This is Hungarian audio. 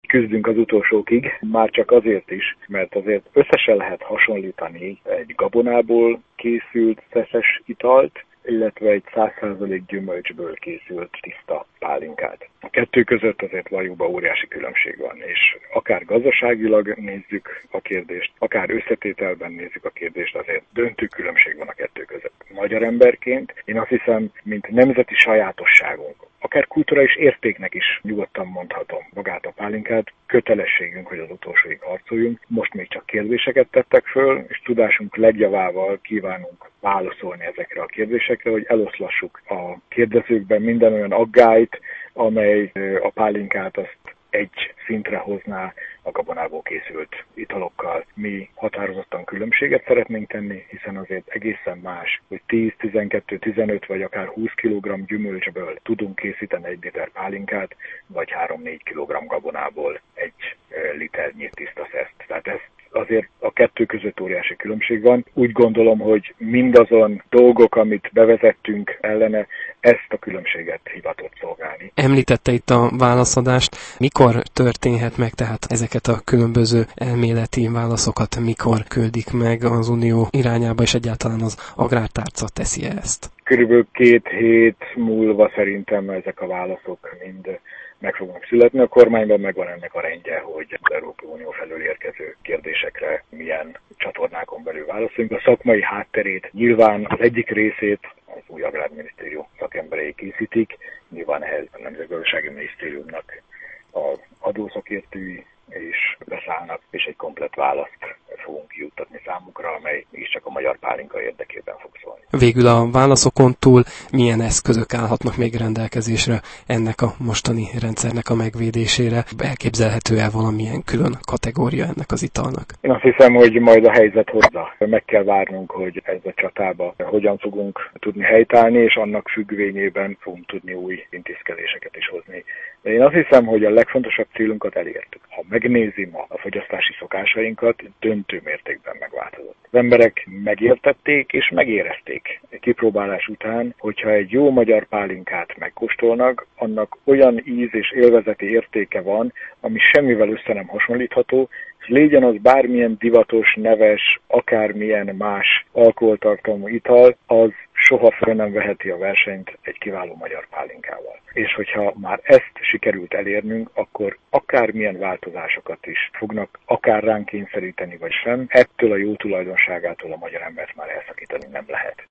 küzdünk az utolsókig, már csak azért is, mert azért összesen lehet hasonlítani egy gabonából készült szeszes italt, illetve egy 100% gyümölcsből készült tiszta pálinkát. A kettő között azért valójában óriási különbség van, és akár gazdaságilag nézzük a kérdést, akár összetételben nézzük a kérdést, azért döntő különbség van a kettő között. Magyar emberként én azt hiszem, mint nemzeti sajátosságunk, akár kulturális értéknek is nyugodtan mondhatom magát a pálinkát, kötelességünk, hogy az utolsóig harcoljunk. Most még csak kérdéseket tettek föl, és tudásunk legjavával kívánunk válaszolni ezekre a kérdésekre, hogy eloszlassuk a kérdezőkben minden olyan aggályt, amely a pálinkát azt egy szintre hozná a gabonából készült italokkal. Mi határozottan különbséget szeretnénk tenni, hiszen azért egészen más, hogy 10, 12, 15 vagy akár 20 kg gyümölcsből tudunk készíteni 1 liter pálinkát, vagy 3-4 kg gabonából 1 liternyi tiszta szeszt. Tehát ez azért a kettő között óriási különbség van. Úgy gondolom, hogy mindazon dolgok, amit bevezettünk ellene, ezt a különbséget hivatott szolgálni. Említette itt a válaszadást. Mikor történhet meg, tehát ezeket a különböző elméleti válaszokat mikor küldik meg az Unió irányába, és egyáltalán az agrártárca teszi ezt? Körülbelül 2 hét múlva szerintem ezek a válaszok mind meg fognak születni. A kormányban megvan ennek a rendje, hogy az Európai Unió felől érkező kérdésekre milyen csatornákon belül válaszoljunk. A szakmai hátterét nyilván az egyik részét az új Agrárminisztérium szakemberei készítik, nyilván ehhez a Nemzetgazdasági Minisztériumnak az adószakértői is beszállnak, és egy komplett választ fogunk juttatni számukra, amely is csak a magyar pálinka érdekében fog szólni. Végül a válaszokon túl milyen eszközök állhatnak még rendelkezésre ennek a mostani rendszernek a megvédésére? Elképzelhető-e valamilyen külön kategória ennek az italnak? Én azt hiszem, hogy majd a helyzet hozza. Meg kell várnunk, hogy ez a csatába hogyan fogunk tudni helytállni, és annak függvényében fogunk tudni új intézkedéseket is hozni. De én azt hiszem, hogy a legfontosabb célunkat elértük. Ha megnézi ma a fogyasztási szokásainkat, döntő mértékben megváltozott. Az emberek megértették és megérezték kipróbálás után, hogyha egy jó magyar pálinkát megkóstolnak, annak olyan íz és élvezeti értéke van, ami semmivel össze nem hasonlítható, és legyen az bármilyen divatos, neves, akármilyen más alkoholtartalmú ital, az soha fel nem veheti a versenyt egy kiváló magyar pálinkával. És hogyha már ezt sikerült elérnünk, akkor akármilyen változásokat is fognak akár ránk kényszeríteni vagy sem, ettől a jó tulajdonságától a magyar embert már elszakítani nem lehet.